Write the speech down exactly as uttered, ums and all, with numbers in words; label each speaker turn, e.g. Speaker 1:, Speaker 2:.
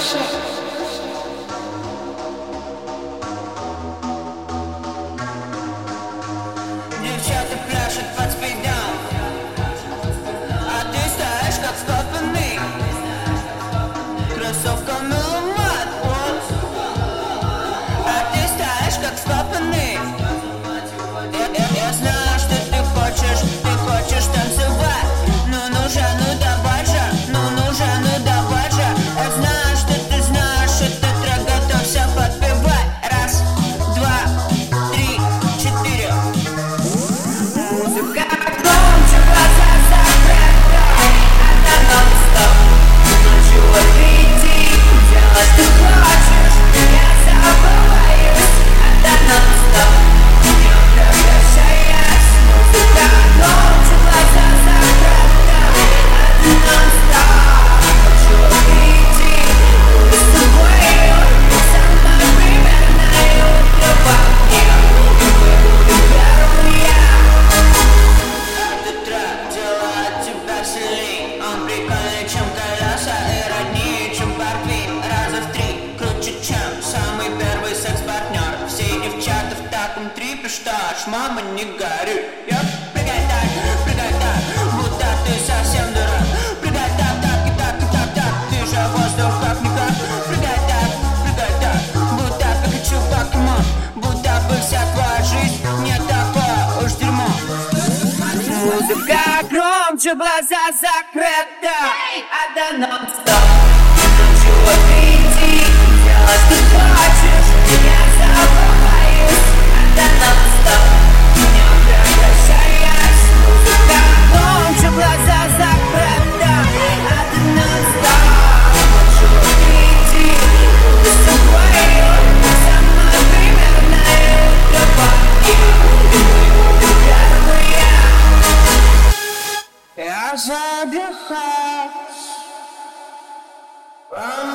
Speaker 1: Девчата пляшут под спидом, а ты стоишь как вкопанный. Кроссовками ломать, а ты стоишь как вкопанный. Я, я, я знаю, что ты хочешь, ты хочешь танцевать. Ну ну же, ну давай же, ну ну же, ну давай же. Я знаю, что ты знаешь, этот трек готовься подпевать. Раз, два, три, четыре. Музыка громче, глаза закрыты, это нон-стоп. Ночью иди, делай, что хочешь, я забываюсь, это нон-стоп. Не прекращаясь, музыка громче, глаза закрыты, это нон-стоп. Ночью иди, будь с собою, со мной примерно утро во мне. Мы будем первые. Этот трек делает тебя сильней. Он прикольнее, чем колеса, и роднее, чем портвейн. Раза в три круче, чем самый первый секс-партнер. Все девчата в таком трипе, что аж мама не горюй. Йоп, прыгай так, прыгай так, будто ты совсем дурак. Прыгай так, так и так и так, так, ты же воздух как-никак. Прыгай так, прыгай так, будто Пикачу покемон. Будто бы вся твоя жизнь не такое уж дерьмо. Музыка громче, глаза закрыты, это нон-стоп. Ночью иди, делай, что хочешь, я забываюсь, это нон-стоп. Не прекращаясь, музыка громче, глаза закрыты, это нон-стоп. Ночью иди, будь с собою, со мной примерно утро во мне. И мы будем первые. Я задыхаюсь.